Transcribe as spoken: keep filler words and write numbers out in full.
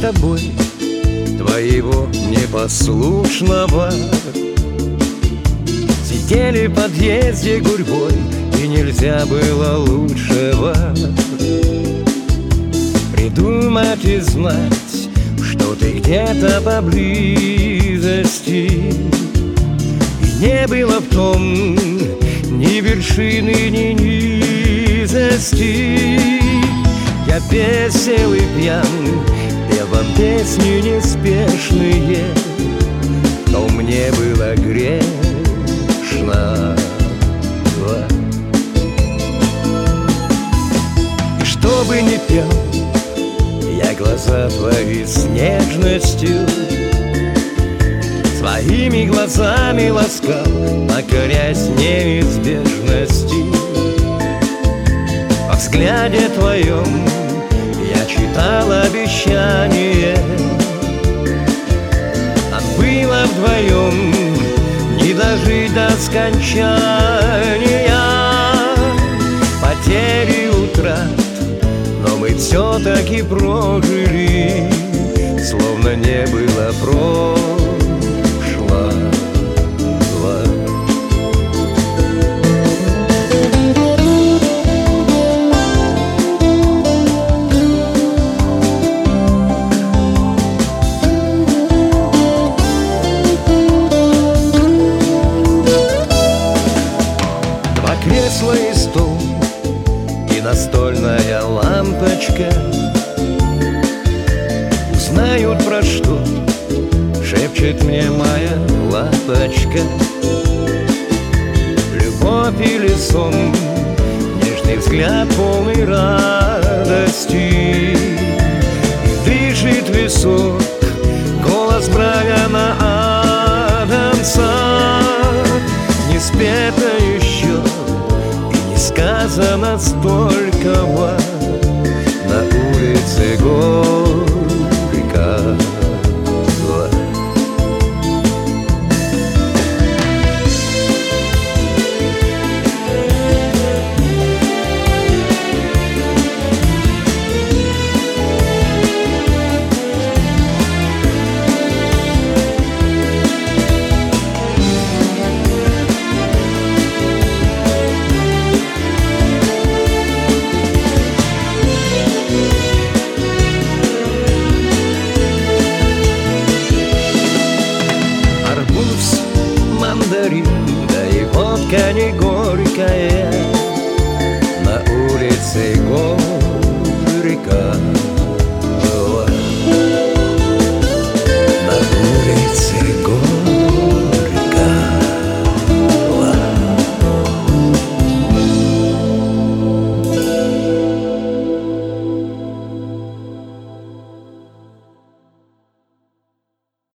тобой твоего непослушного. Сидели в подъезде гурьбой, и нельзя было лучшего придумать и знать, что ты где-то поблизости. И не было в том ни вершины, ни низости. Я весел и пьян, пел вам песни неспешные, но мне было грешно. И что бы ни пел, я глаза твои с нежностью своими глазами ласкал, покорясь неизбежности. Во взгляде твоем я читал обещание, нам было вдвоем не дожить до скончания. Потери, утрат, но мы все-таки прожили, словно не было прошлого. Два кресла и стол, и настольная лампочка узнают, про что шепчет мне моя лапочка. Любовь или сон, нежный взгляд полный радости. И дышит висок, голос Брайана Адамса. Не спето еще и не сказано столького на улице горько. Мандарин, да и водка не горькая, на улице горько.